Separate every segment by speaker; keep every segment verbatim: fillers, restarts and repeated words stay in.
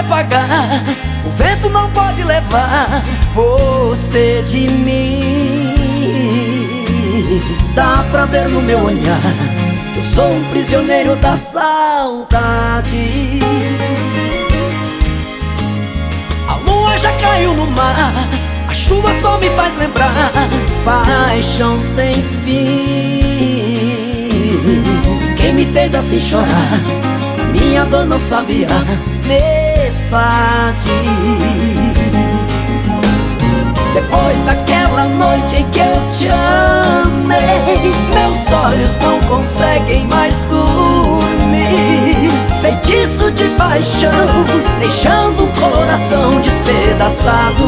Speaker 1: apagar, o vento não pode levar você de mim. Dá pra ver no meu olhar, eu sou um prisioneiro da saudade. A lua já caiu no mar, a chuva só me faz lembrar paixão sem fim. Quem me fez assim chorar, minha dor não sabia metade. Depois daquela noite em que eu te amei, meus olhos não conseguem mais dormir. Feitiço de paixão, deixando um coração despedaçado.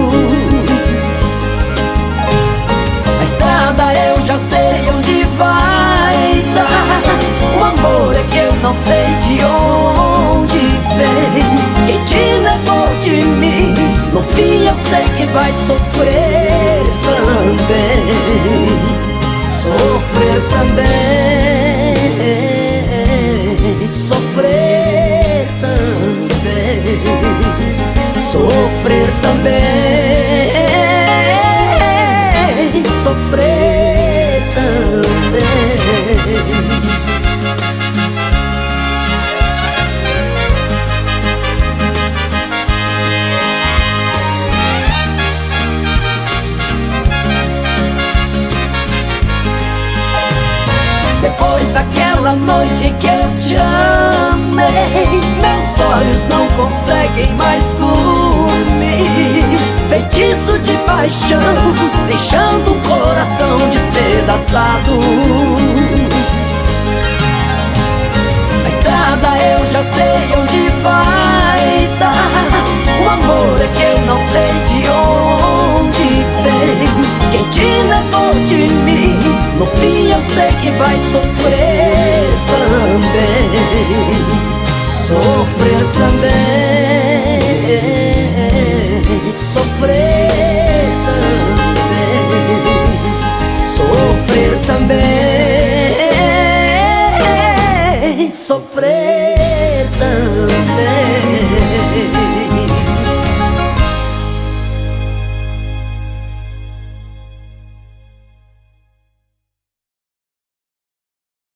Speaker 1: A estrada eu já sei onde vai dar, o amor é que eu não sei de onde vem. Quem te levou de mim, no fim eu sei que vai sofrer também. Sofrer também. Sofrer também. Sofrer também. Sofrer também. Depois daquela noite em que eu te amei, meus olhos não conseguem mais dormir. Feitiço de paixão, deixando um coração despedaçado. A estrada eu já sei onde vai dar, o amor é que eu não sei de onde vem. Quem te levou de mim, no fim eu sei que vai sofrer